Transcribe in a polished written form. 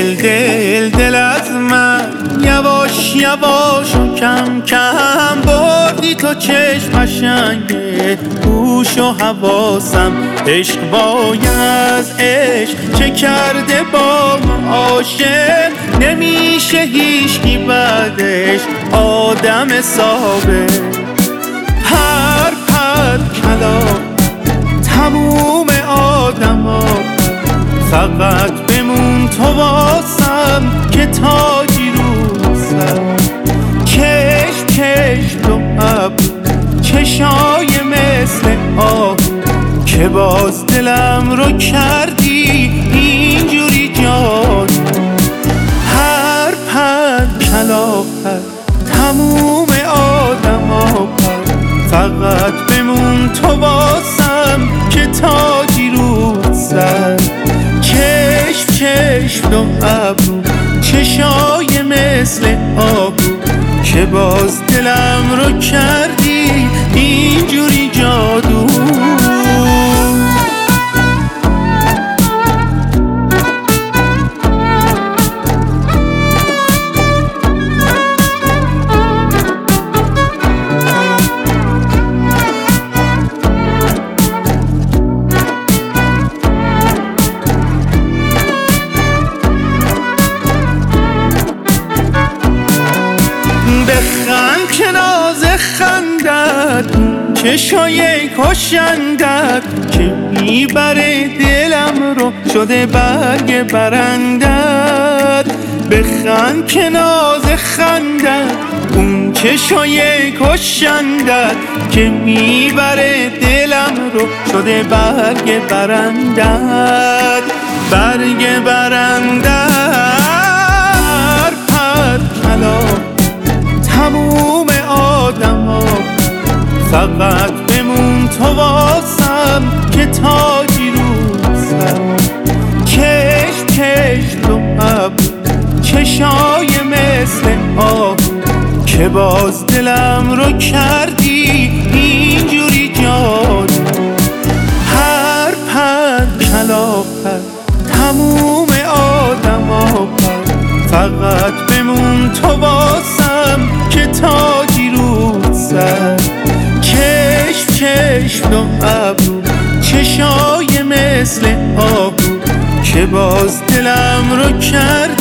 دل از من یواش یواش و کم کم بردی تو چشم قشنگه گوش و حواسم عشق بای از عشق چه کرده با ما عاشق نمیشه هیچکی بعدش آدم ثابت هر پر کلام تموم آدما فقط بمون تو واسم که تاجی رو سر چشم چشم تو ابرو چشای مثل آه که باز دلم رو کردی اینجوری جان هر پر کلاغت تموم آدما پر فقط بمون تو واسم که تاجی رو سر چشم چشم و ابرو چشای مثل آهو که باز دلم رو کردی اینجوری جادو بخند که ناز خندت چشای کشندت که میبره دلم رو شده برگ برندت بخند که ناز خندت اون چشای کشندت که میبره دلم رو شده برگ برندت برگ برندت پر کلام تموم آدما فقط بمون تو واسم که تاجی رو سر چشم چشم تو ابرو چشای مثل آهو که باز دلم رو کردی اینجوری جادو هر پر کلاغت تموم آدما پر فقط بمون تو واسم که تاجی رو سر چشم چشم و ابرو چشای مثل آهو که باز دلم رو کرد